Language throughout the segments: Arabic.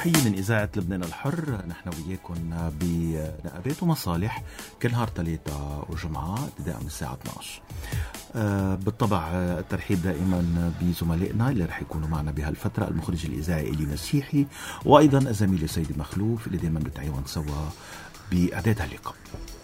تحية من إذاعة لبنان الحر. نحن وياكم بنقابات ومصالح كل نهار ثلاثة وجمعة ابتداء من الساعة 12. بالطبع الترحيب دائما بزملائنا اللي رح يكونوا معنا بهالفترة، المخرج الإذاعي إلي مسيحي، وأيضا الزميل سيدي مخلوف اللي دائما بتعاون سوا بإعداد هاللقاء.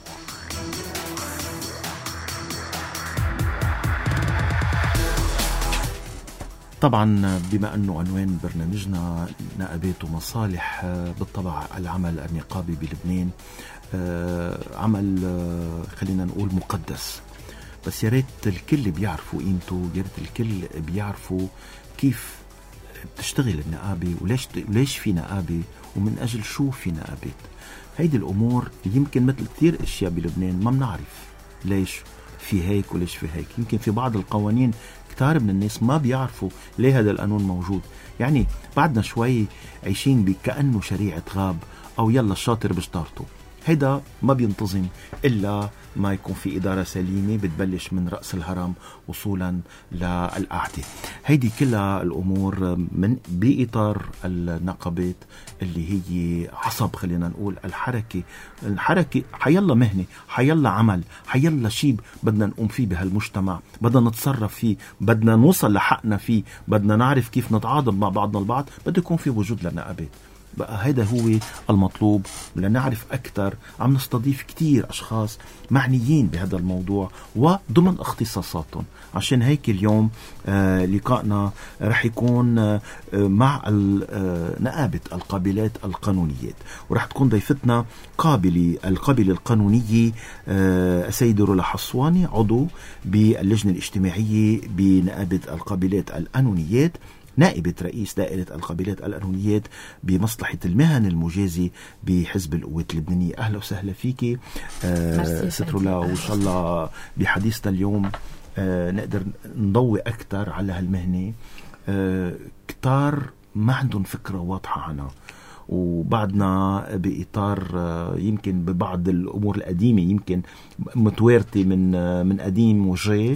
طبعا بما أنه عنوان برنامجنا نقابات ومصالح، بالطبع العمل النقابي بلبنان عمل خلينا نقول مقدس، بس يا ريت الكل بيعرفوا قيمته، يا ريت الكل بيعرفوا كيف بتشتغل النقابة وليش في نقابة ومن أجل شو في نقابات. هيدي الأمور يمكن مثل كتير أشياء بلبنان ما بنعرف ليش في هيك وليش في هيك. يمكن في بعض القوانين كتار من الناس ما بيعرفوا ليه هذا القانون موجود، يعني بعدنا شوي عايشين بكأنه شريعة غاب أو يلا الشاطر بشطارته. هيدا ما بينتظم إلا ما يكون في إدارة سليمة بتبلش من رأس الهرم وصولا للقاعدة. هيدي كلها الأمور من بإطار النقابات اللي هي عصب خلينا نقول الحركة حيلا مهنة، حيلا عمل، حيلا شيء بدنا نقوم فيه بهالمجتمع، بدنا نتصرف فيه، بدنا نوصل لحقنا فيه، بدنا نعرف كيف نتعاضد مع بعضنا البعض، بده يكون في وجود للنقابات. بقى هذا هو المطلوب. لنعرف أكثر عم نستضيف كتير أشخاص معنيين بهذا الموضوع وضمن اختصاصاتهم. عشان هيك اليوم لقائنا رح يكون مع نقابة القابلات القانونيات، ورح تكون ضيفتنا القابلة القانونية السيدة رولا حصواني، عضو باللجنة الاجتماعية بنقابة القابلات القانونيات، نائبة رئيس دائرة القابلات القانونيات بمصلحة المهن المجازي بحزب القوات اللبنانية. أهلا وسهلا فيكي ست رولا، وإن شاء الله بحديثنا اليوم نقدر نضوي أكثر على هالمهنة. كتار ما عندهم فكرة واضحة عنها، وبعدنا بإطار يمكن ببعض الأمور القديمة يمكن متوارثة من قديم وجاي،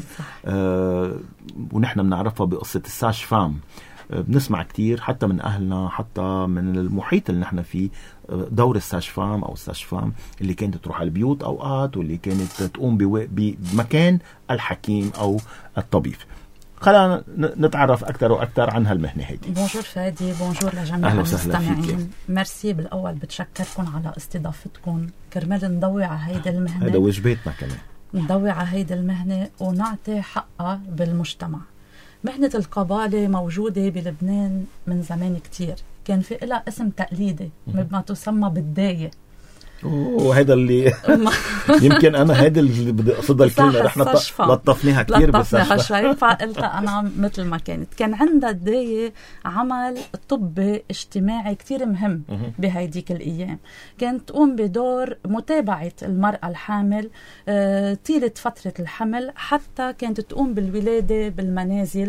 ونحن بنعرفها بقصة الساج فام. بنسمع كتير حتى من أهلنا، حتى من المحيط اللي نحن فيه، دور الساج فام أو الساج فام اللي كانت تروح على البيوت أوقات، واللي كانت تقوم بمكان الحكيم أو الطبيب. خلينا نتعرف أكثر وأكثر عن هالمهنة هيدي. بونجور فادي، بونجور لجميع المستمعين. ميرسي بالأول، بتشكركم على استضافتكم كرمال نضوي على هيدا المهنة. هذا واجباتنا كمان، نضوي على هيدا المهنة ونعطي حقها بالمجتمع. مهنة القبالة موجودة بلبنان من زمان كتير، كان في إلها اسم تقليدي ما تسمى بالداية. وهذا اللي يمكن أنا هذا اللي بدي أفضل كلمة رح لطفناها كتير، بس فقلتها أنا مثل ما كان عندها الداية عمل طبي اجتماعي كتير مهم بهيديك الأيام. كانت تقوم بدور متابعة المرأة الحامل طيلة فترة الحمل، حتى كانت تقوم بالولادة بالمنازل،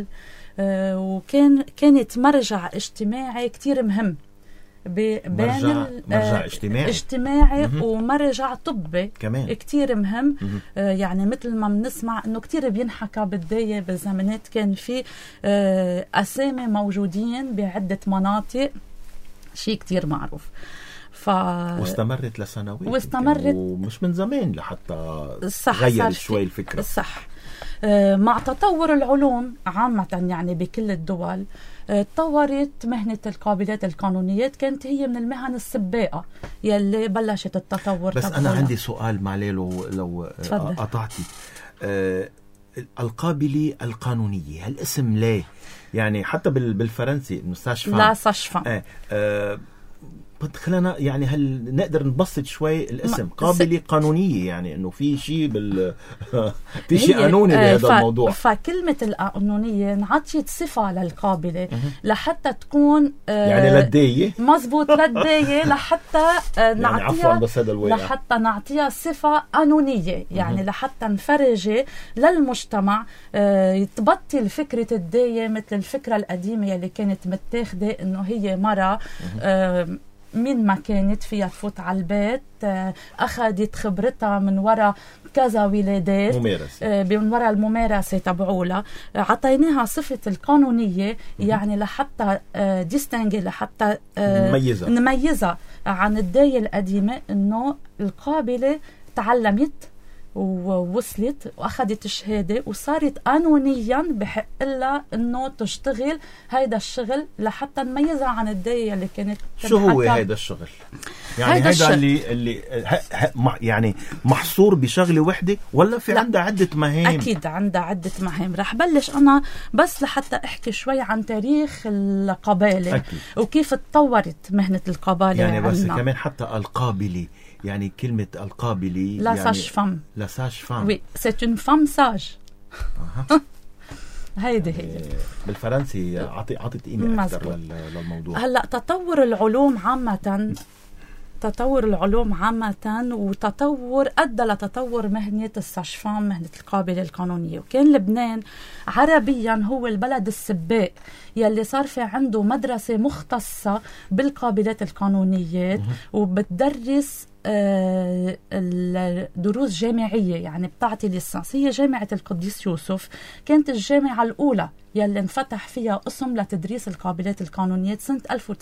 وكانت مرجع اجتماعي كتير مهم بين مرجع اجتماعي ومرجع طبي كمان كتير مهم. يعني مثل ما بنسمع انه كتير بينحكى بالداية بالزمانات، كان في اسامي موجودين بعدة مناطق، شيء كتير معروف. واستمرت لسنوات، ومش من زمان لحتى غيرت شوي الفكرة. صح. مع تطور العلوم عامة يعني بكل الدول تطورت مهنة القابلات القانونيات، كانت هي من المهن السباقة يلي بلشت التطور. بس أنا عندي سؤال معلي لو قطعتي. القابلة القانونية هالاسم ليه؟ يعني حتى بالفرنسي مستشفى لا ساشفا خلينا يعني هل نقدر نبسط شوي الاسم قابلة قانونية، يعني انه في شيء في شيء قانوني بهذا الموضوع. فكلمة القانونية نعطيت صفة للقابلة لحتى تكون يعني للداية مزبوط، للداية لحتى نعطيها لحتى نعطيها صفة قانونية، يعني لحتى نفرج للمجتمع تبطل فكرة الداية مثل الفكرة القديمة اللي كانت متاخدة انه هي مرة مين ما كانت فيها تفوت على البيت، أخذت خبرتها من وراء كذا ولادات، من وراء الممارسة تبعولها. عطيناها صفة القانونية، يعني لحتى ديستنجي، لحتى نميزها عن الداية القديمة، إنه القابلة تعلمت ووصلت وأخذت شهادة وصارت قانونيا بحق لها إنه تشتغل هيدا الشغل، لحتى نميزها عن الداية اللي كانت. شو هو هيدا الشغل؟ يعني هيدا اللي يعني محصور بشغلة وحدة، ولا في عندها عدة مهام؟ أكيد عندها عدة مهام. رح بلش أنا بس لحتى أحكي شوي عن تاريخ القبالة وكيف تطورت مهنة القبالة. يعني بس كمان حتى القابلة، يعني كلمة القابلة لا ساج فام. لا ساج فام. وي سيت اون فام ساج. هيدي هي بالفرنسي. عطت قيمة أكثر للموضوع. هلا تطور العلوم عامة وتطور أدى لتطور مهنة الساج-فام، مهنة القابلة القانونية. وكان لبنان عربيا هو البلد السباق يلي صار في عنده مدرسة مختصة بالقابلات القانونيات، وبتدرس الدروس جامعية، يعني بتعطي ليسانس. هي جامعة القديس يوسف كانت الجامعة الأولى يلي انفتح فيها قسم لتدريس القابلات القانونيات سنة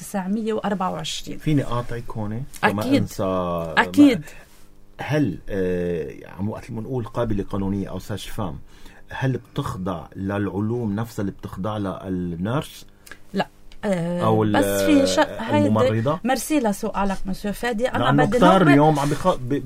1924. فيني قاطعك هون؟ أكيد أكيد. هل وقت نقول قابلة قانونية أو ساج-فام، هل بتخضع للعلوم نفسها اللي بتخضع لها النيرس؟ لا، أو بس في الممرضة. مرسي لسؤالك مسيو فادي. أنا بدي اليوم عم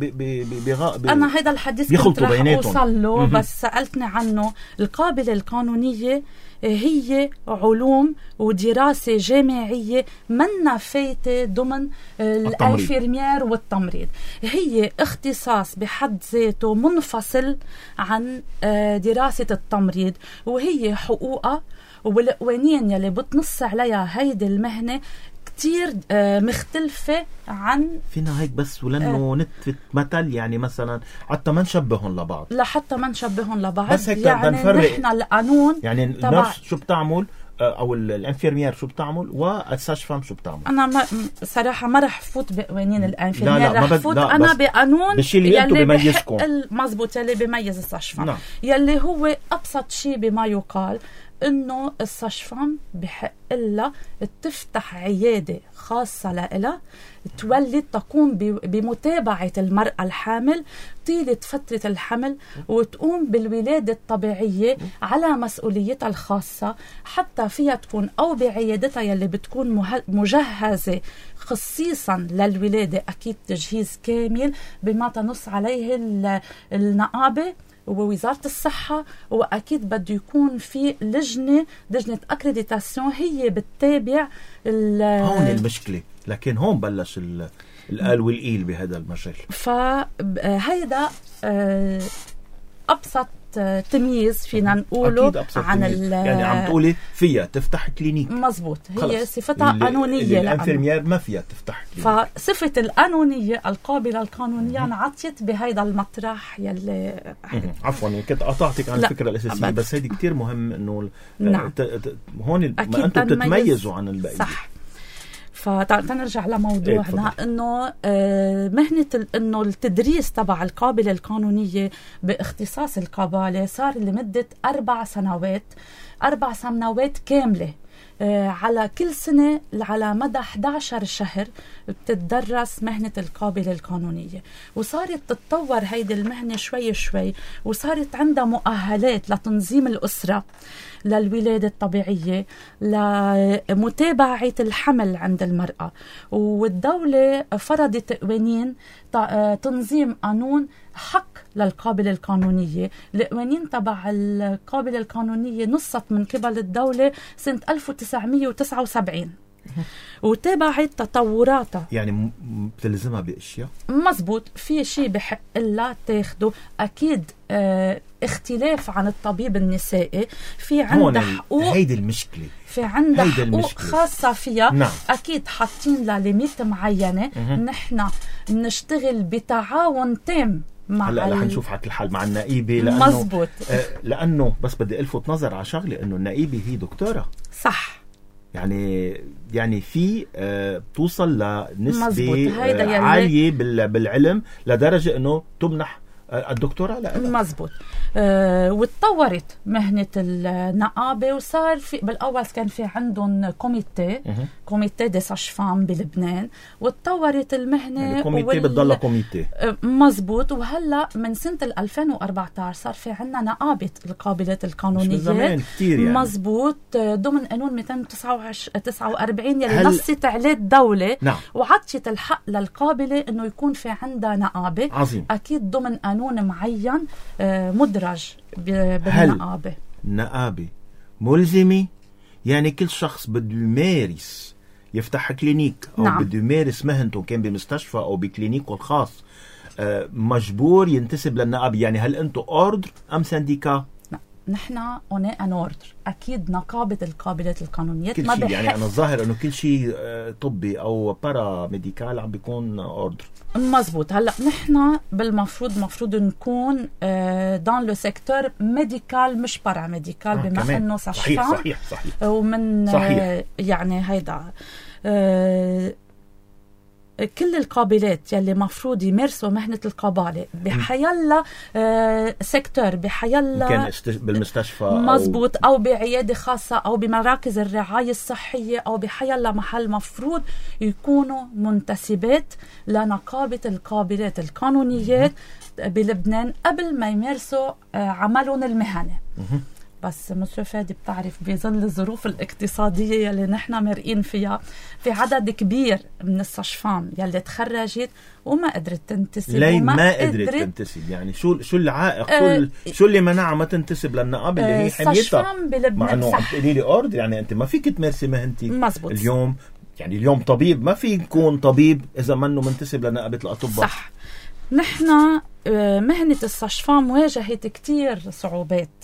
أنا هيدا الحديث كنت رح أوصل له، بس سألتني عنه. القابلة القانونية هي علوم ودراسة جامعية منا فايتة ضمن الانفيرمير والتمريض. هي اختصاص بحد ذاته منفصل عن دراسة التمريض، وهي حقوقها والقوانين يلي بتنص عليها هيدي المهنة كتير مختلفة عن. فينا هيك بس ولأنه نتفت مثل، يعني مثلا حتى ما نشبههم لبعض، لحتى ما نشبههم لبعض، بس هيك يعني نحن القانون، يعني النرس شو بتعمل او الانفيرمير شو بتعمل والساج-فام شو بتعمل. انا صراحه ما رح فوت بقوانين الانفيرمير، رح فوت انا بقانون يلي بيميزكم. مزبوط، يلي بيميز الساج-فام. نعم. يلي هو ابسط شيء بما يقال انه الساج-فام بحق لها تفتح عياده خاصه لها، تولد، تقوم بمتابعه المراه الحامل طيله فتره الحمل، وتقوم بالولاده الطبيعيه على مسؤوليتها الخاصه، حتى فيها تكون او بعيادتها يلي بتكون مجهزه خصيصا للولاده، اكيد تجهيز كامل بما تنص عليه النقابه ووزارة الصحة. وأكيد بده يكون في لجنة أكريديتاسيون هي بتتابع. هون المشكلة، لكن هون بلش القال والقيل بهذا المجال. فهيدا أبسط تمييز فينا نقوله عن يعني عم تقولي فيها تفتح كلينيك. مزبوط، هي صفتها قانونية. الانفيرمير ما فيها تفتح كلينيك. فصفة القانونية القابلة القانونية انعطيت بهيدا المطرح يلي عفوا كنت قطعتك عن الفكرة الأساسية، بس هيدي كتير مهم انه نعم. هون ما انتم بتتميزوا عن الباقي. صح. فتنرجع لموضوعنا، انه مهنة انه التدريس تبع القابلة القانونية باختصاص القبالة صار لمدة 4 سنوات كاملة، على كل سنة على مدى 11 شهر بتتدرس مهنة القابلة القانونية. وصارت تتطور هيدي المهنة شوي شوي، وصارت عندها مؤهلات لتنظيم الأسرة، للولادة الطبيعية، لمتابعة الحمل عند المرأة. والدولة فرضت قوانين تنظيم قانون حق للقابلة القانونية. القوانين تبع القابلة القانونية نصت من قبل الدولة سنة 1979 وتابعت تطوراتها، يعني بتلزمها باشياء. مزبوط، في شيء بحق لها تاخده، اكيد اختلاف عن الطبيب النسائي، في عندها حقوق. هيدي المشكله، في عندها حقوق خاصه فيها. نعم. اكيد حاطين لها ليميت معينه. نحن نشتغل بتعاون تام مع هلا رح نشوف حق الحل مع النائبه، مزبوط. لانه بس بدي الفت نظر على شغله، انه النائبه هي دكتوره. صح. يعني في توصل لنسبة عالية بالعلم لدرجة انه تمنح الدكتوراه. لا مزبوط. وتطورت مهنة النقابة، وصار في بالأول كان في عندهم كوميتي دي ساج-فام بلبنان، وتطورت المهنة يعني كوميتي بتضل كوميتي. مزبوط. وهلا من سنة 2014 صار في عنا نقابة القابلات القانونية. مش من زمان كتير يعني. مزبوط، ضمن قانون 249 يلي نصت عليه الدولة. نعم. وعطت الحق للقابلة انه يكون في عندها نقابة. عظيم. اكيد ضمن قانون معين مدرج بالنقابة. نقابة ملزمة، يعني كل شخص بده يمارس يفتح كلينيك أو نعم. بده يمارس مهنته كان بمستشفى أو بكلينيكه الخاص مجبور ينتسب للنقابة. يعني هل أنتم أوردر أم سنديكا؟ نحن اوني ان اوردر. اكيد نقابه القابلات القانونيات كل شيء. يعني انا الظاهر انه كل شيء طبي او بارا ميديكال عم بيكون اوردر. مزبوط. هلا نحن مفروض نكون دان لو سيكتور ميديكال مش بارا ميديكال، بما انه صحيح ومن صحيح. يعني هيدا كل القابلات يلي مفروض يمارسوا مهنة القبالة بحيلا سيكتور، بحيلا كان بالمستشفى مزبوط أو بعيادة خاصة أو بمراكز الرعاية الصحية أو بحيلا محل، مفروض يكونوا منتسبات لنقابة القابلات القانونيات بلبنان قبل ما يمارسوا عملهم المهني. بس مسيو فادي بتعرف بظل الظروف الاقتصادية يلي نحن مرقين فيها، في عدد كبير من الساج-فام يلي تخرجت وما قدرت تنتسب. ليه ما قدرت تنتسب؟ يعني شو العائق؟ شو اللي منعها ما تنتسب للنقابة اللي هي حميتها؟ مع انه عم تقولي لي اوردر، يعني انت ما فيك تمارسي مهنتي. مزبوط. اليوم طبيب ما في يكون طبيب اذا منه منتسب لنقابة الاطباء. صح. نحن مهنة الساج-فام واجهت كتير صعوبات،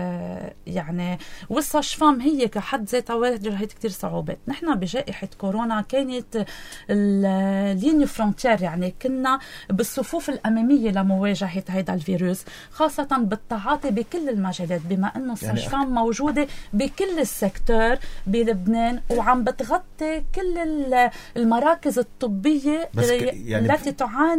يعني والساج-فام هي كحد ذاتها واجهت كتير صعوبات. نحن بجائحة كورونا كانت اللينيو فرونتير، يعني كنا بالصفوف الأمامية لمواجهة هيدا الفيروس، خاصة بالتعاطي بكل المجالات، بما أنه الساج-فام موجودة بكل السيكتور بلبنان وعم بتغطي كل المراكز الطبية التي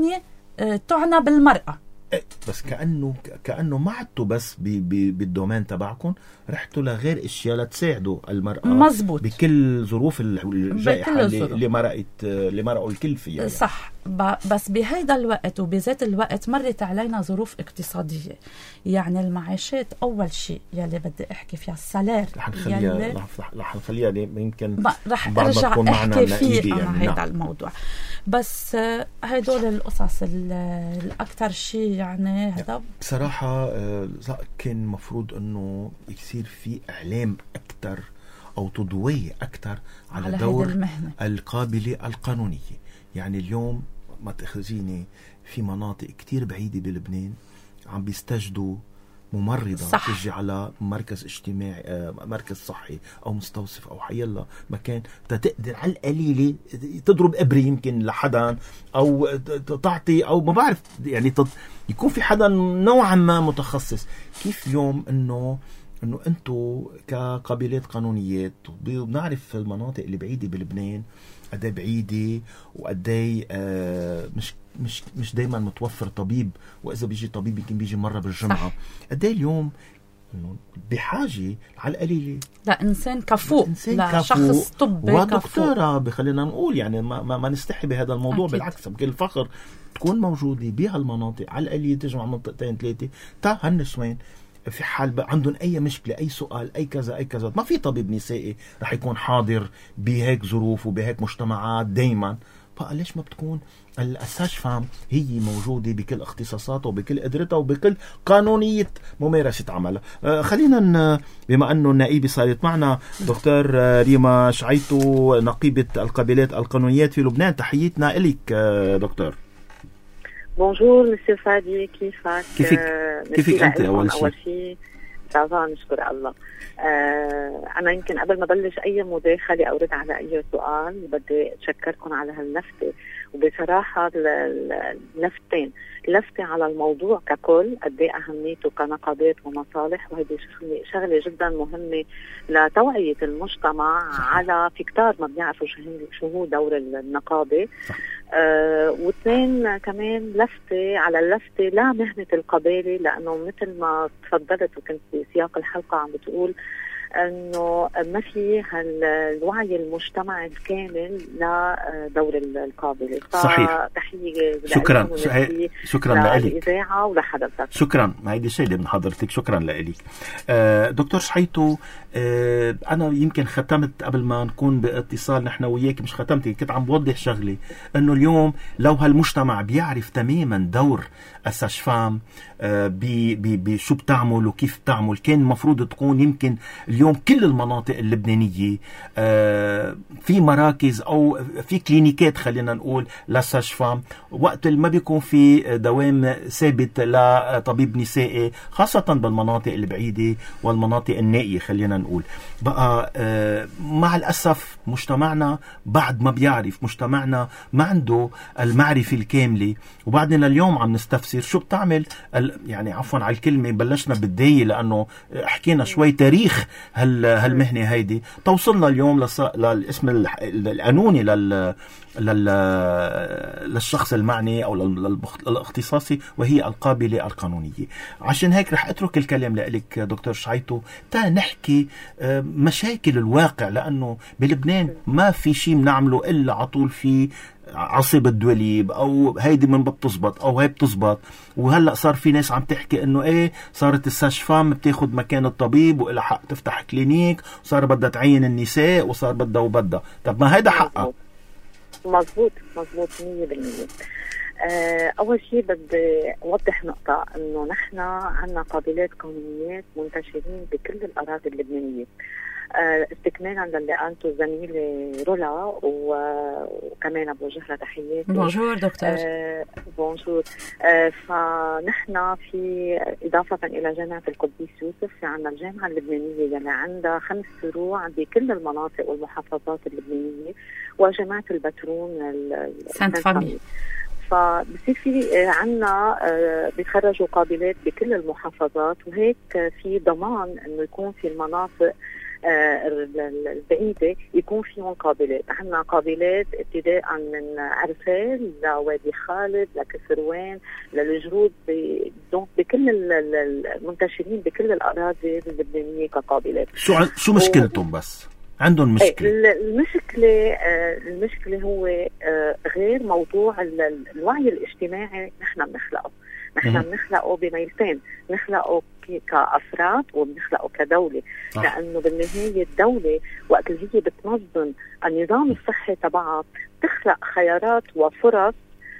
تعنى بالمرأة. بس كأنه ما عدتوا بس بالدومين تبعكم، رحتوا لغير اشياء لتساعدوا المرأة. مزبوط. بكل ظروف الجائحة اللي مرقوا الكل فيها يعني. صح. بس بهيدا الوقت وبذات الوقت مرت علينا ظروف اقتصادية، يعني المعاشات أول شيء يلي بدي أحكي فيها السالير رح نخليها يمكن رح أرجع أحكي فيه أنا هيدا الموضوع. بس هيدول القصص الأكثر شيء يعني هذا بصراحة كان مفروض أنه يصير في إعلام أكثر أو تضوية أكثر على دور القابلة القانونية. يعني اليوم ما تأخذيني في مناطق كتير بعيدة بلبنان عم بيستجدوا ممرضة تجي على مركز اجتماعي، مركز صحي أو مستوصف أو حيلا مكان تقدر على القليلة تضرب إبرة يمكن لحدا أو تعطي أو ما بعرف، يعني يكون في حدا نوعا ما متخصص. كيف اليوم إنه أنتوا كقابلات قانونيات بنعرف المناطق اللي بعيدة بلبنان قدي بعيدة وقدي مش دايما متوفر طبيب، وإذا بيجي طبيب يمكن بيجي مرة بالجمعة. قدي اليوم بحاجة على القليلة لا إنسان كفؤ، لشخص طبي ودكتورة بخلينا نقول، يعني ما نستحي بهذا الموضوع. أكيد. بالعكس بكل فخر تكون موجودة بهالمناطق على القليلة، تجمع منطقتين ثلاثة هالنسوين في حال عندهم أي مشكلة أي سؤال أي كذا. ما في طبيب نسائي رح يكون حاضر بهيك ظروف وبهيك مجتمعات دايما. بقى ليش ما بتكون الساج-فام هي موجودة بكل اختصاصاتها وبكل قدرتها وبكل قانونية ممارسة عملها؟ خلينا بما أنه النائبة صارت معنا دكتور ريما شعيتو نقيبة القابلات القانونيات في لبنان، تحياتنا إليك دكتور. بونجور مسيو فادي، كيفك أنت؟ أول شيء طبعا نشكر الله. أنا يمكن قبل ما بلش أي مداخلة أو رد على أي سؤال بدي أشكركم على هاللفتة وبصراحة اللفتة على الموضوع ككل قد ايه أهميته كنقابات ومصالح، وهذه شغلة جدا مهمة لتوعية المجتمع. على في كتار ما بيعرفوا شو هو دور النقابة. واثنين كمان لفتة على اللفتة لا مهنة القبالة، لأنه مثل ما تفضلت وكنت في سياق الحلقة عم بتقول انه ما في الوعي المجتمعي الكامل لدور القابلة. صحيح. تحية شكرا للإذاعة ولحضرتك. شكرا، هيدي شيء من حضرتك، شكرا لك. دكتور شحيتو، أنا يمكن ختمت قبل ما نكون باتصال نحن وياك، مش ختمتي، كنت عم بوضح شغلي أنه اليوم لو هالمجتمع بيعرف تماما دور الساشفام بشو بتعمل وكيف بتعمل، كان المفروض تكون يمكن اليوم كل المناطق اللبنانية في مراكز أو في كلينيكات خلينا نقول للساشفام، وقت ما بيكون في دوام ثابت لطبيب نسائي، خاصة بالمناطق البعيدة والمناطق النائية خلينا نقول. بقى مع الأسف مجتمعنا بعد ما بيعرف، مجتمعنا ما عنده المعرفة الكاملة، وبعدين اليوم عم نستفسر شو بتعمل يعني عفوا على الكلمة، بلشنا بالداية لأنه حكينا شوي تاريخ هالمهنة هيدي، توصلنا اليوم للاسم القانوني للشخص المعني أو للاختصاصي، وهي القابلة القانونية. عشان هيك رح أترك الكلام لك دكتور شحيتو تا نحكي مشاكل الواقع، لأنه بلبنان ما في شيء بنعمله إلا عطول في عصب الدوليب أو هيدي من بتزبط أو هي بتزبط. وهلأ صار في ناس عم تحكي إنه إيه صارت الساشفام بتاخد مكان الطبيب وإلها حق تفتح كلينيك، وصار بدها تعين النساء، وصار بدها. طب ما هيدا حقها. مزبوط 100%. أول شيء بدي أوضح نقطة، إنه نحن عنا قابلات قانونيات منتشرين بكل الأراضي اللبنانية. استكمالا للي قالته زميلي رولا وكمان بوجه لها تحياتي. بونجور دكتور. بونجور. فنحن في إضافة إلى جامعة القديس يوسف في عنا الجامعة اللبنانية يلي عندها 5 فروع بكل المناطق والمحافظات اللبنانية، وجامعة البترون سانت فامي. فبصير في عنا بيتخرجوا قابلات بكل المحافظات، وهيك في ضمان انه يكون في المناطق البعيدة يكون فيهم قابلات. عنا قابلات ابتداء من عرفان لوادي خالد لكسروان للجرود، بكل المنتشرين بكل الأراضي اللبنانية كقابلات. شو مشكلتهم؟ بس عندهم مشكلة. المشكلة هو غير موضوع الوعي الاجتماعي. نحن بنخلقه بميلتين، بنخلقه كأفراد وبنخلقه كدولة. لأنه بالنهاية الدولة وقت اللي هي بتنظم النظام الصحي تبعها بتخلق خيارات وفرص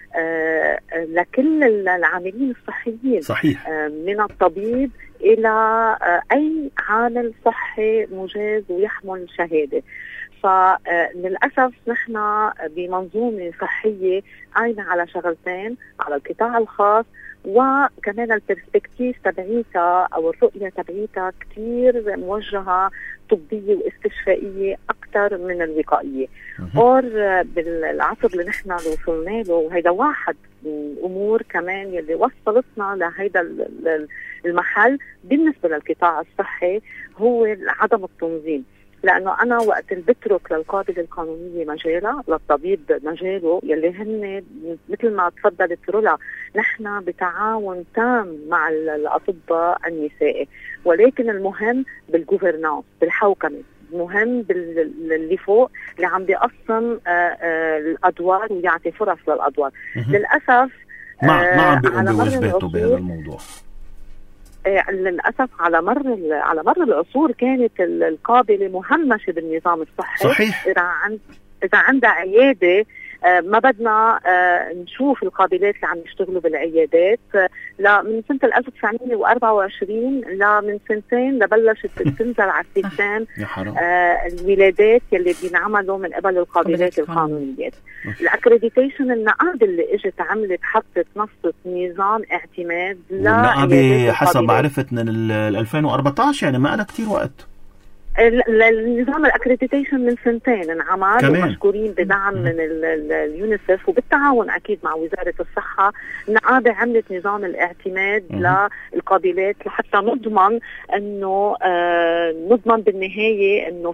لكل العاملين الصحيين. صحيح. من الطبيب إلى أي عامل صحي مجاز ويحمل شهادة. فللأسف نحن بمنظومة صحية قايمة على شغلتين، على القطاع الخاص، وكمان البرسبكتيف تبعيتها أو الرؤية تبعيتها كتير موجهة طبية واستشفائية أكثر من الوقائية. اور بالعصر اللي نحن وصلنا له، وهيدا واحد من الأمور كمان يلي وصلتنا لهيدا المحل بالنسبة للقطاع الصحي، هو عدم التنظيم. لأنه أنا وقت بترك للقابلة القانونية مجالها، للطبيب مجاله، يلي هن مثل ما تفضلت رولا نحن بتعاون تام مع الأطباء النسائي، ولكن المهم بالجوفرنانس، بالحوكمة، مهم باللي فوق اللي عم بيقسم الأدوار ويعطي فرص للأدوار. للأسف ما عم بيقوم بواجباته بهذا الموضوع. للأسف على مر العصور كانت القابلة مهمشة بالنظام الصحي. صحيح. إذا عندها عيادة ما بدنا نشوف القابلات اللي عم يشتغلوا بالعيادات. من سنة 1924 من سنتين لبلشت تنزل على السيستم الولادات يلي بينعملوا من قبل القابلات القانونيات. الاكريديتيشن النقابة اللي اجت عملت حطت نصت نظام اعتماد النقابة حسب معرفة من 2014، يعني ما قال كتير وقت. النظام الاكريديتيشن من سنتين انعمل ومشكورين بدعم من اليونيسف وبالتعاون اكيد مع وزاره الصحه. النقابه عملت نظام الاعتماد للقابلات لحتى نضمن انه نضمن بالنهايه انه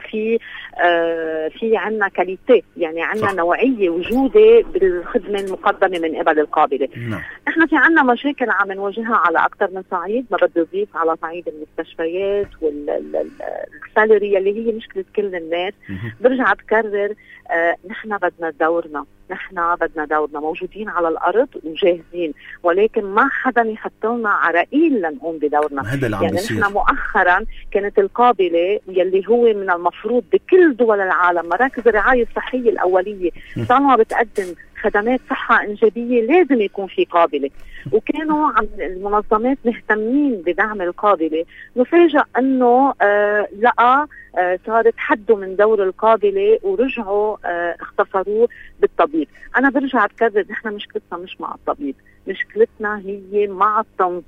في عندنا كاليتي، يعني عندنا نوعيه وجوده بالخدمه المقدمه من قبل القابله. احنا في عندنا مشاكل عم نواجهها على اكثر من صعيد، ما بدي اضيف على صعيد المستشفيات والسالري اللي هي مشكله كل الناس. برجع بكرر نحن بدنا دورنا موجودين على الارض وجاهزين، ولكن ما حدا يحط لنا عراقيل لنقوم بدورنا. يعني نحن مؤخرا كانت القابله يلي هو من المفروض بكل دول العالم مراكز الرعايه الصحيه الاوليه طالما بتقدم خدمات صحة إنجابية لازم يكون في قابلة، وكانوا المنظمات مهتمين بدعم القابلة. نفاجأ أنه لقى صارت حدوا من دور القابلة ورجعوا اختصروه بالطبيب. أنا برجع بكرر نحن مشكلتنا مش مع الطبيب، مشكلتنا هي مع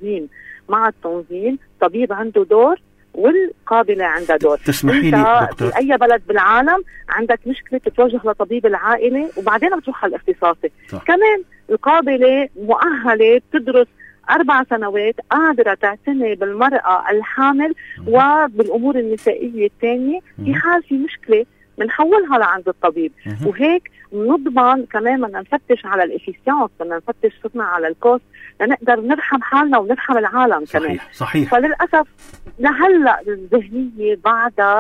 التنظيم. طبيب عنده دور والقابلة عندها دور. تسمحي لي دكتور، في أي بلد بالعالم عندك مشكلة تتوجه لطبيب العائلة وبعدين بتروح على الاختصاصي. كمان القابلة مؤهلة بتدرس 4 سنوات، قادرة تعتني بالمرأة الحامل وبالأمور النسائية الثانية. في حال في مشكلة بنحولها لعند الطبيب. وهيك نضمن كمان بدنا نفتش على الافيسيانس، بدنا نفتش صرنا على الكوست لنقدر نرحم حالنا ونرحم العالم. كمان صحيح. فللأسف لهلا الذهنية بعدها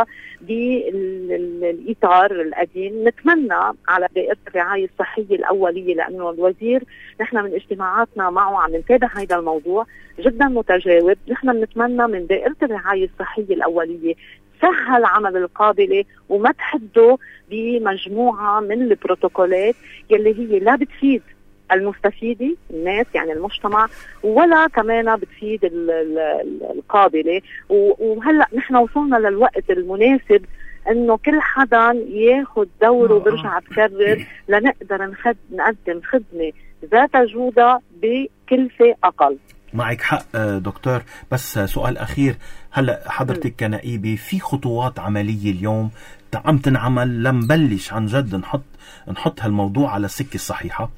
بالإطار القديم. نتمنى على دائرة الرعاية الصحية الأولية، لأنه الوزير نحن من اجتماعاتنا معه عم نتابع هذا الموضوع جدا متجاوب. نحن نتمنى من دائرة الرعاية الصحية الأولية سهل عمل القابلة وما تحدوا بمجموعة من البروتوكولات يلي هي لا بتفيد المستفيدي الناس يعني المجتمع ولا كمان بتفيد القابلة. وهلأ نحن وصلنا للوقت المناسب انه كل حدا ياخد دوره. برجع بكرر لنقدر نقدم خدمة ذات جودة بكلفة اقل. معك حق دكتور، بس سؤال أخير. هلأ حضرتك كنائبة في خطوات عملية اليوم عم تنعمل لنبلش عن جد نحط هالموضوع على السكة الصحيحة؟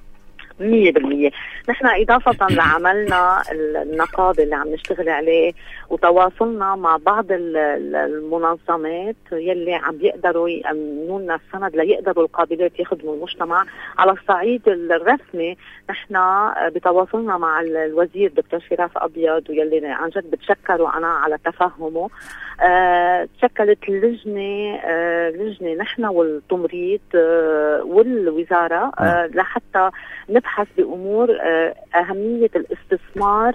100%. نحن إضافة لعملنا النقابة اللي عم نشتغل عليه وتواصلنا مع بعض المنظمات يلي عم يقدروا يأمنوا لنا السند ليقدروا القابلات يخدموا المجتمع على الصعيد الرسمي. نحن بتواصلنا مع الوزير دكتور فراس أبيض ويلي عن جد بتشكروا أنا على تفهمه. تشكلت لجنة نحن والتمريض والوزارة لحتى نبحث بأمور أهمية الاستثمار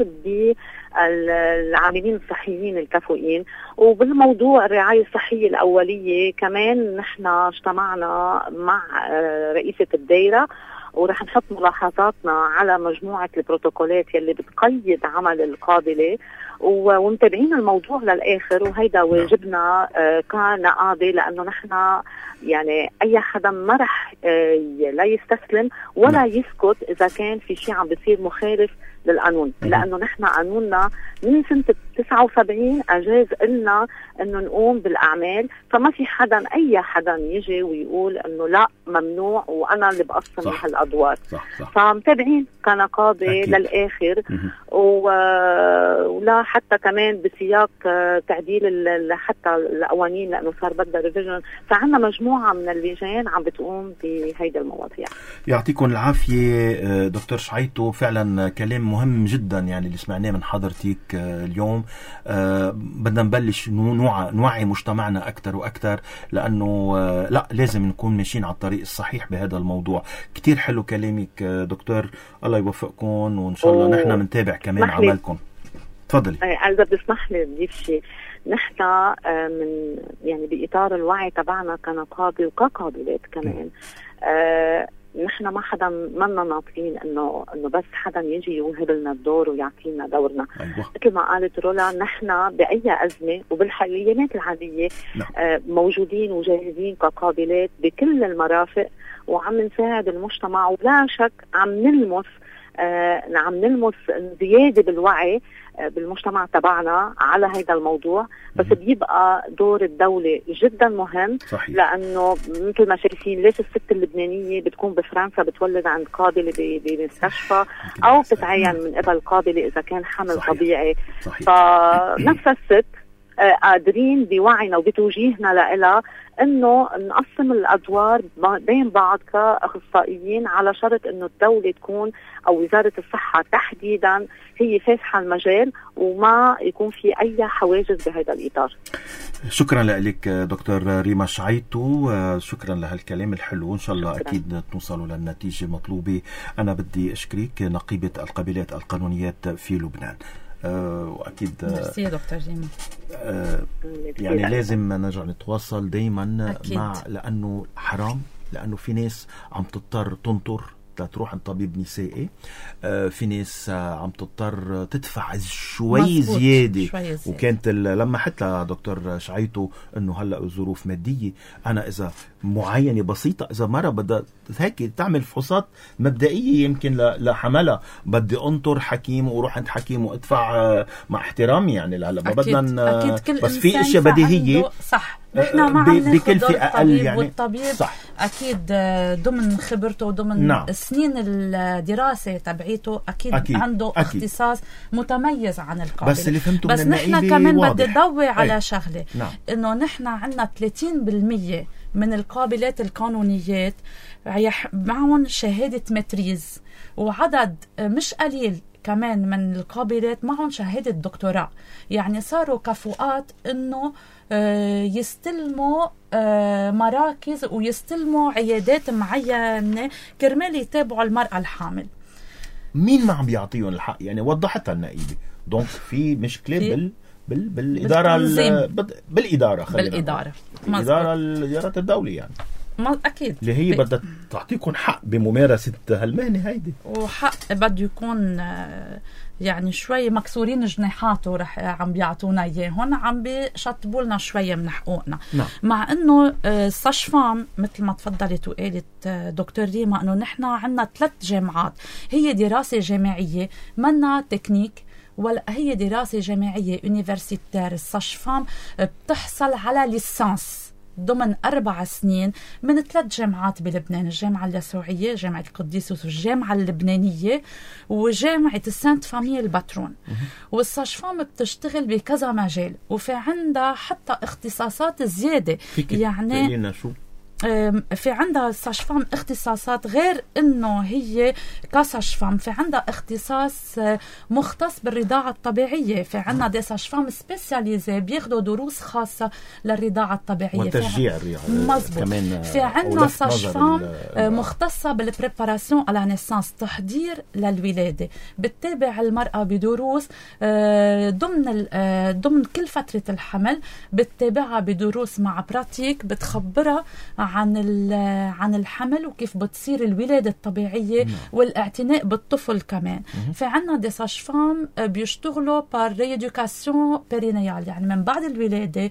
بالعاملين الصحيين الكفؤين. وبالموضوع الرعاية الصحية الأولية كمان نحن اجتمعنا مع رئيسة الدائرة ورح نحط ملاحظاتنا على مجموعة البروتوكولات يلي بتقيد عمل القابلة ومتابعين الموضوع للآخر. وهيدا واجبنا كنقابة، لأنه نحن يعني أي حدا ما رح لا يستسلم ولا يسكت إذا كان في شيء عم بيصير مخالف للقانون، لأنه نحن قانوننا من سنة 79 أجاز لنا أنه نقوم بالأعمال. فما في حدا أي حدا يجي ويقول أنه لا ممنوع وأنا اللي بقسم هالأدوار. فمتابعين كنقابة للآخر ولا حتى كمان بسياق تعديل حتى القوانين لأنه صار بدها ريفيجن. فعنا مجموعة من اللجان عم بتقوم بهيدا المواضيع. يعطيكم العافية دكتور شعيطو، فعلا كلام مهم جدا يعني اللي سمعناه من حضرتك اليوم. بدنا نبلش نوعي مجتمعنا أكثر وأكثر، لأنه لا لازم نكون ماشيين على الطريق الصحيح بهذا الموضوع. كتير حلو كلامك دكتور، الله يوفقكم وإن شاء الله نحن منتابع كمان عملكم. تفضلي. إذا بتسمح لي نضيف شيء. نحن من يعني بإطار الوعي تبعنا كنقابة وكقابلات كمان نحن ما حدا منا ناطرين انه بس حدا يجي يوهب لنا الدور ويعطينا دورنا. مثل ما قالت رولا نحن باي ازمه وبالحاليات العاديه موجودين وجاهزين كقابلات بكل المرافق وعم نساعد المجتمع. ولا شك عم نلمس زياده بالوعي بالمجتمع تبعنا على هذا الموضوع، بس بيبقى دور الدولة جدا مهم. صحيح. لأنه مثل ما شايفين ليش الست اللبنانية بتكون بفرنسا بتولد عند قابلة بمستشفى أو بتتعين من قبل قابلة إذا كان حمل صحيح. طبيعي. صحيح. فنفس الست قادرين بوعينا وبتوجيهنا لها انه نقسم الادوار بين بعض كاخصائيين، على شرط انه الدوله تكون او وزاره الصحه تحديدا هي فاتحه المجال وما يكون في اي حواجز بهذا الاطار. شكرا لك دكتور ريما شعيطو، شكرا لهالكلام الحلو، ان شاء الله شكرا. اكيد توصلوا للنتيجه المطلوبه. انا بدي اشكرك نقيبه القابلات القانونيات في لبنان. واكيد ميرسي يا دكتور ريما. يعني لازم نرجع نتواصل دايما أكيد. لانه حرام، لانه في ناس عم تضطر تنطر تروح عند طبيب نسائي، في ناس عم تضطر تدفع شوي زيادة. وكانت لما حتى دكتور شعيطو انه هلا ظروف مادية، انا اذا معينة بسيطة، اذا مرة بدها هيك تعمل فحوصات مبدئية يمكن لحملها، بدي انطر حكيم وروح عند حكيم وادفع مع احترامي يعني هلا ما بدنا، بس في اشياء بديهية صح نحن ما عم ناخذ دور الطبيب يعني. والطبيب صح. اكيد ضمن خبرته وضمن نعم. سنين الدراسه تبعيته أكيد عنده اختصاص متميز عن القابل. بس اللي فهمته بس من نحن كمان بدي ضوي على أي. شغله. نعم. انه نحن عندنا 30% من القابلات القانونيات معهم شهاده ماتريز، وعدد مش قليل كمان من القابلات معهم شهاده دكتوراه، يعني صاروا كفؤات انه يستلموا مراكز ويستلموا عيادات معينة كرمال يتابعوا المرأة الحامل. مين ما عم بيعطيهم الحق؟ يعني وضحتها النائبة. دونك في مشكلة بالإدارة بالإدارة إدارة الدولة يعني. ما أكيد اللي هي بدها تعطيكم حق بممارسة هالمهنة هيدي، وحق بده يكون يعني شوي مكسورين جناحاته رح عم بيعطونا اياهم، عم بيشطبوا لنا شويه من حقوقنا. نعم. مع انه الصشفام مثل ما تفضلت وقالت دكتور ريما انه نحن عندنا 3 جامعات، هي دراسه جامعيه منا تكنيك ولا هي دراسه جامعيه يونيفرسيتير. الصشفام بتحصل على ليسانس ضمن 4 سنين من 3 جامعات بلبنان، الجامعة اليسوعية، جامعة القديسوس، والجامعة اللبنانية، وجامعة السانت فاميل الباترون. والصشفام بتشتغل بكذا مجال، وفي عندها حتى اختصاصات زيادة. يعني شو؟ في عندها صشفام اختصاصات غير انه هي كصشفام، في عندها اختصاص مختص بالرضاعة الطبيعية، في عندنا دي صشفام سبيسياليزي بياخدوا دروس خاصة للرضاعة الطبيعية وتشجيع مزبوط. في عندنا صشفام مختصة بالبريباراسيون على نيسانس، تحضير للولادة، بتتابع المرأة بدروس ضمن كل فترة الحمل، بتتابعها بدروس مع براتيك بتخبرها عن الحمل وكيف بتصير الولادة الطبيعية والاعتناء بالطفل كمان. في عنا دي صشفام بيشتغلوا بار ريدوكاسيون بيرينيال، يعني من بعد الولادة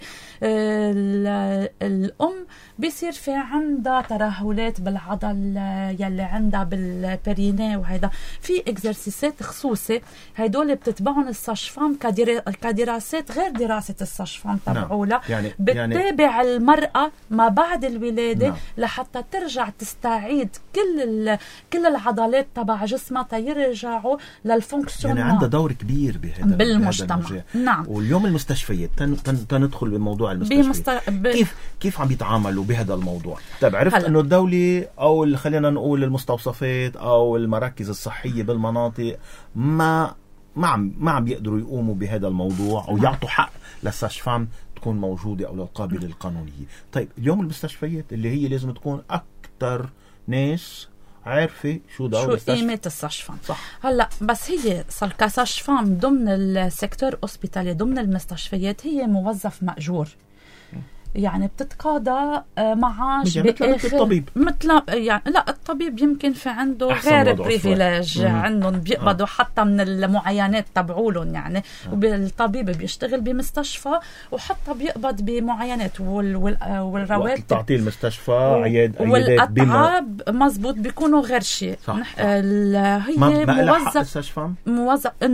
الأم بيصير في عندها ترهلات بالعضل يلي عندها بالبيريني، وهيدا في اكزرسيسات خصوصي هيدول بتتبعهم الصشفام كدراسات غير دراسة الصشفام تبعولا. بتتابع المرأة ما بعد الولادة لحتى ترجع تستعيد كل العضلات تبع جسمها تيرجعوا للفونكسيون. يعني عندها دور كبير بالمجتمع. نعم. واليوم المستشفيات تندخل بموضوع المستشفيات كيف عم يتعاملوا بهذا الموضوع؟ طيب عرفت انه الدولة او خلينا نقول المستوصفات او المراكز الصحية بالمناطق ما عم بيقدروا يقوموا بهذا الموضوع او يعطوا حق للصشفام تكون موجودة أو للقابلة القانونية. طيب اليوم المستشفيات اللي هي لازم تكون أكتر ناس عارفة شو قيمة الصشفام. هلا بس هي صار كصشفام ضمن السيكتور أوسبيتالي ضمن المستشفيات هي موظف مأجور، يعني بتتقاضى معاش مثل الطبيب. يعني لا، الطبيب يمكن في عنده غير بريفيليج، عندهم بيقبضوا حتى من المعاينات تبعولهم يعني. والطبيب بيشتغل بمستشفى وحتى بيقبض بمعاينات والرواتب تعطيه المستشفى عيادات والأتعاب مزبوط بيكونوا غير شيء. هي موظف الصشفام انه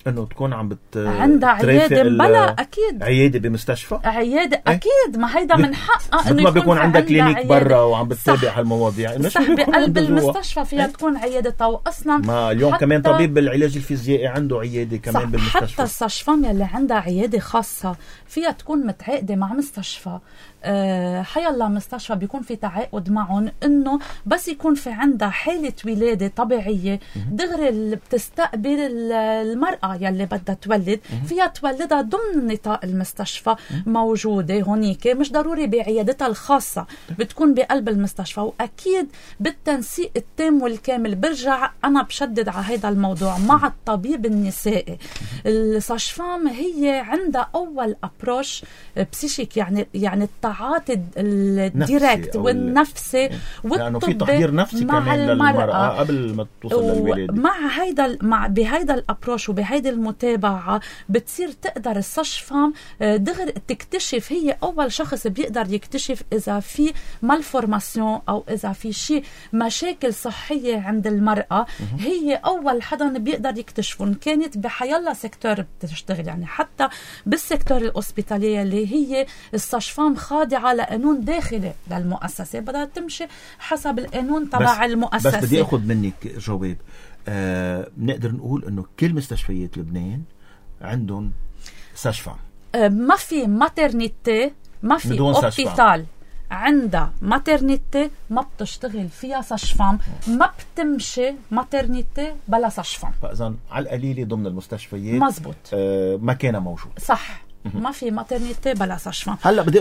انه تكون عم عندها عياده بلا اكيد عياده بمستشفى عياده اكيد ما هيدا من حقها انه بيكون عندها كلينيك برا وعم بتتابع هالمواضيع صح بقلب المستشفى فيها تكون عيادتها واصلا ما اليوم كمان طبيب بالعلاج الفيزيائي عنده عياده كمان بالمستشفى حتى الساشفام يلي عندها عياده خاصه فيها تكون متعاقده مع مستشفى حيالله مستشفى بيكون في تعاقد معهم انه بس يكون في عندها حاله ولاده طبيعيه دغري اللي بتستقبل المراه يلي بدها تولد فيها تولدها ضمن نطاق المستشفى موجوده هونيك مش ضروري بعيادتها الخاصه بتكون بقلب المستشفى واكيد بالتنسيق التام والكامل. برجع انا بشدد على هذا الموضوع مع الطبيب النسائي. الساشفام هي عندها اول ابروش بسيشيك يعني التعاطي الديركت والنفسي لانه في تحضير نفسي كمان للمرأة قبل ما توصل للولادة. مع بهيدا الابروش وبهيدي المتابعة بتصير تقدر الساشفام دغري تكتشف. هي اول شخص بيقدر يكتشف اذا في مالفورماسيون او اذا في شيء مشاكل صحية عند المرأة. هي اول حدا بيقدر يكتشفهم. كانت بحيالله سيكتور بتشتغل يعني حتى بالسيكتور الأوسبيتالية اللي هي الساشفام خاضعة لقانون داخلي للمؤسسة بدها تمشي حسب القانون تبع المؤسسة. بس بدي أخذ منك جواب. نقدر نقول إنه كل مستشفيات لبنان عندهم ساشفام. ما في ماترنيتي ما في أوبيتال عندها ماترنيتي ما بتشتغل فيها ساشفام. ما بتمشي ماترنيتي بلا ساشفام. فإذا على القليلة ضمن المستشفيات مزبوط مكانها موجود صح. ما في ماترنيتي بلا ساشفام. هلا بدي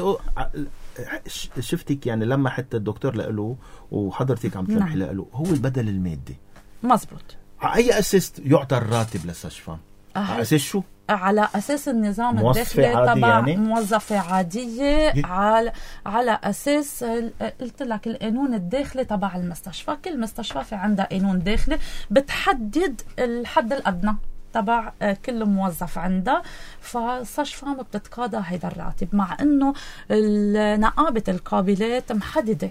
شفتك يعني لما حتى الدكتور لقله وحضرتك عم تلمحي له هو البدل المادي. مزبوط. على أي أساس يعطى الراتب للساشفام؟ على أساس شو؟ على أساس النظام الداخلي تبع يعني؟ موظفة عادية على أساس قلت لك القانون الداخلي تبع المستشفى. كل مستشفى في عندها قانون داخلي بتحدد الحد الأدنى تبع كل موظف عندها. فالساشفام بتتقاضى هيدا الراتب مع انه نقابة القابلات محددة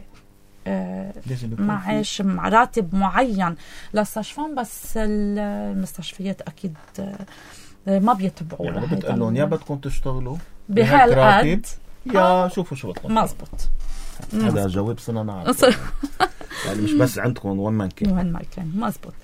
معاش راتب معين للساشفام. بس المستشفيات اكيد ما بيتبعوا يعني بتقول لهم يا بدكم تشتغلوا بهالقد يا شوفوا شو بطلب. مزبوط. هذا جواب صنع يعني مش بس عندكم وين ما كان مزبوط.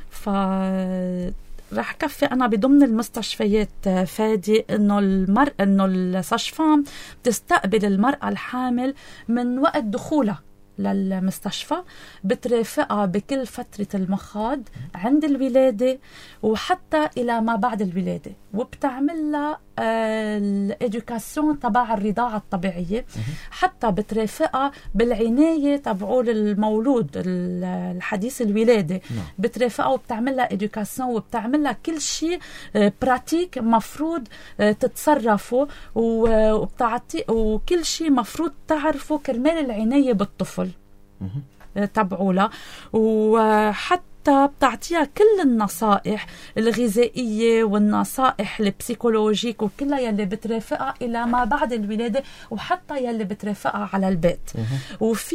رح كفي أنا بضمن المستشفيات فادي إنه الساشفام بتستقبل المرأة الحامل من وقت دخولها للمستشفى بترافقها بكل فترة المخاض عند الولادة وحتى إلى ما بعد الولادة وبتعمل لها الإدوكاسيون تبع الرضاعة الطبيعية حتى بترافقها بالعناية تبعول المولود الحديث الولادة. بترافقها وبتعمل لها إدوكاسيون وبتعمل لها كل شيء براتيك مفروض تتصرفه وبتعطي وكل شيء مفروض تعرفه كرمال العناية بالطفل تبعولها. وحتى بتعطيها كل النصائح الغذائية والنصائح البسيكولوجيك وكلها يلي بترافقها إلى ما بعد الولادة وحتى يلي بترافقها على البيت. وفي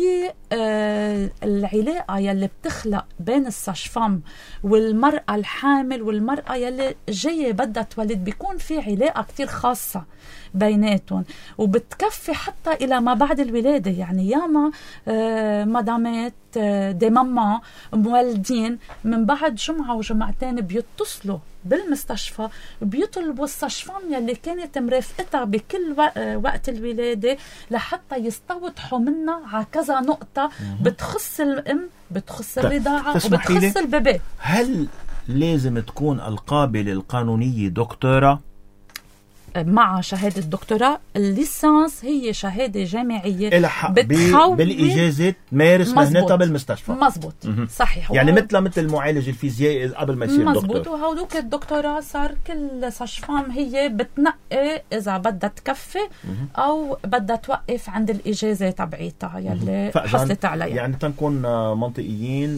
العلاقة يلي بتخلق بين الساشفام والمرأة الحامل والمرأة يلي جاية بدها تولد بيكون في علاقة كتير خاصة بيناتهم وبتكفي حتى إلى ما بعد الولادة. يعني ياما مدامات دي ماما مولدين من بعد جمعة وجمعتين بيتصلوا بالمستشفى بيطلبوا الساشفام يلي كانت مرافقتها بكل وقت الولادة لحتى يستوضحوا منها على كذا نقطة بتخص الأم بتخص الرضاعة وبتخص البيبي. هل لازم تكون القابلة القانونية دكتورة؟ مع شهادة دكتوراه. الليسانس هي شهادة جامعية الحق بالإجازة تمارس مهنتها بالمستشفى. مزبوط صحيح. يعني مثل المعالج الفيزيائي قبل ما يصير دكتور. مزبوط. وهولوك الدكتوراه صار كل ساشفام هي بتنقي إذا بدها تكفي أو بدها توقف عند الإجازة تبعيتها يلي حصلت عليها. يعني تنكون منطقيين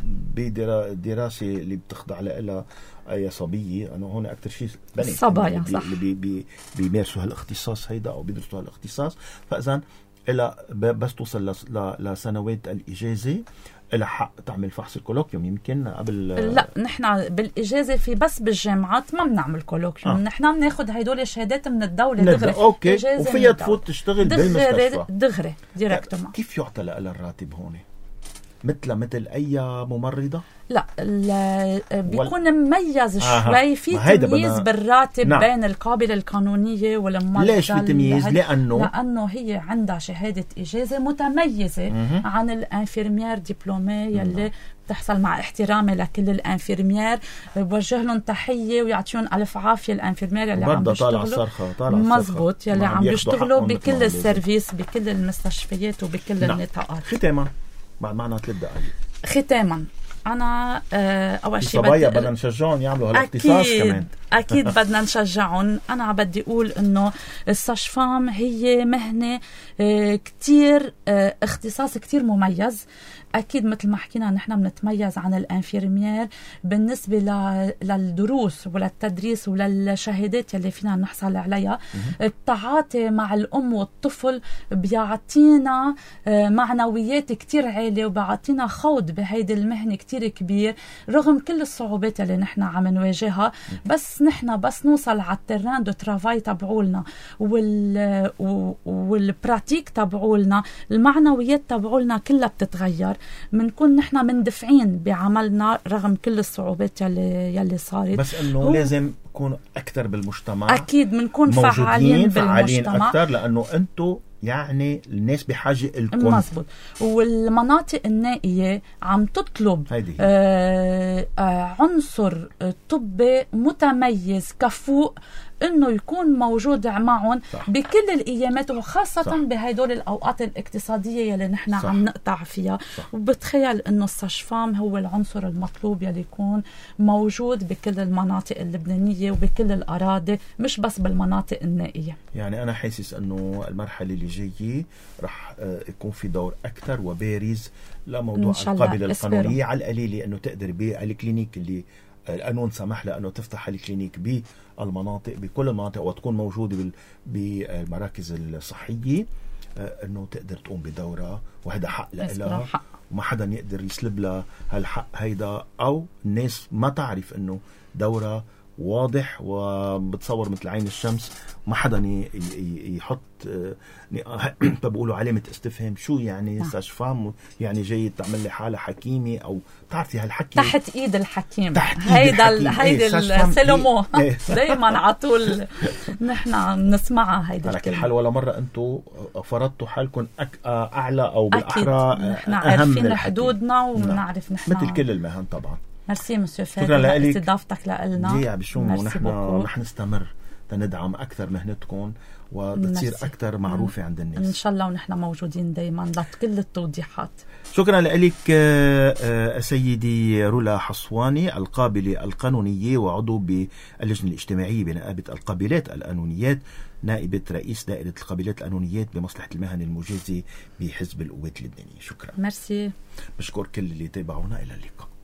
بدراسة اللي بتخضع لها أي صبية. أنا هون أكتر شيء الصبايا صح اللي بيمارسوا هالاختصاص هيدا أو بيدرسوا هالاختصاص. فإذا إلى بس توصل لسنوات الإجازة إلى حق تعمل فحص الكولوكيوم يمكن قبل؟ لا، نحن بالإجازة في بس بالجامعات ما بنعمل كولوكيوم. نحن بناخد هيدول الشهادات من الدولة دغري. أوكي. وفيها تفوت تشتغل بالمستشفى دغري ديريكتوما. كيف يعطى لها الراتب هون؟ مثل أي ممرضة؟ لا بيكون مميز شوي، في تمييز بالراتب. نعم. بين القابلة القانونية والممرضة. ليش في تمييز؟ لأنه هي عندها شهادة إجازة متميزة عن الانفيرمير دبلومي يلي بتحصل. مع احترامي لكل الانفيرمير، بوجه لهم تحية ويعطيهم ألف عافية الانفيرمير يلي عم بيشتغلوا مزبوط، يلي عم بيشتغلوا بكل السيرفيس بكل المستشفيات وبكل النطاقات. ختاما بعد معنا 3 دقائق. ختاما أنا أول شيء بدنا نشجعهم يعملوا هالاختصاص كمان. أكيد بدنا نشجعهم. أنا بدي أقول إنه الساج-فام هي مهنة كتير اختصاص كتير مميز. أكيد مثل ما حكينا نحن بنتميز عن الانفيرمير بالنسبة للدروس وللتدريس وللشهادات اللي فينا نحصل عليها. التعاطي مع الأم والطفل بيعطينا معنويات كتير عالية وبيعطينا خوض بهيدي المهنة كتير كبير رغم كل الصعوبات اللي نحن عم نواجهها. بس نحن بس نوصل على التران دو ترافاي تبعولنا والبراتيك تبعولنا، المعنويات تبعولنا كلها بتتغير. منكون نحن مندفعين بعملنا رغم كل الصعوبات يلي صارت. بس انه لازم نكون اكثر بالمجتمع. اكيد منكون فعالين بالمجتمع اكثر، لانه انتم يعني الناس بحاجة لكم. مزبوط. والمناطق النائية عم تطلب عنصر طبي متميز كفؤ انه يكون موجود معهم بكل الايامات، وخاصة بهدول الاوقات الاقتصادية يلي نحن عم نقطع فيها. وبتخيل انه الساج-فام هو العنصر المطلوب يلي يكون موجود بكل المناطق اللبنانية وبكل الاراضي، مش بس بالمناطق النائية. يعني انا حاسس انه المرحلة اللي جاية رح يكون في دور اكثر وبارز لموضوع القابلة القانونية، على القليلة انه تقدر بالكلينيك اللي القانون سمح لها انه تفتح الكلينيك بالمناطق بكل المناطق وتكون موجودة بالمراكز الصحية، انه تقدر تقوم بدورها، وهذا حق لها وما حدا يقدر يسلب لها هالحق هيدا، او الناس ما تعرف انه دورها واضح وبتصور مثل عين الشمس، ما حدا يحط بقولوا علامة استفهام. شو يعني ساج-فام؟ يعني جاي تعمل لي حالة حكيمة او تعرفي هالحكي تحت ايد الحكيم. هيدا السلمو دايما على طول نحن نسمعها. هيدا لكن الحال ولا مرة انتم فرضتوا حالكم اعلى او بالاحرى نحن عارفين حدودنا ونعرف نحن مثل كل المهن. طبعا ميرسي مسيو فادي استضافتك لنا. ونحن رح نستمر تندعم أكثر مهنتكم وتصير أكثر معروفة عند الناس إن شاء الله، ونحن موجودين دايما لكل التوضيحات. شكرا لك سيدي رولا حصواني، القابلة القانونية وعضو باللجنة الاجتماعية بنقابة القابلات القانونيات، نائبة رئيس دائرة القابلات القانونيات بمصلحة المهن المجازة بحزب القوات اللبنانية. شكرا. ميرسي. بشكر كل اللي تابعونا. إلى اللقاء.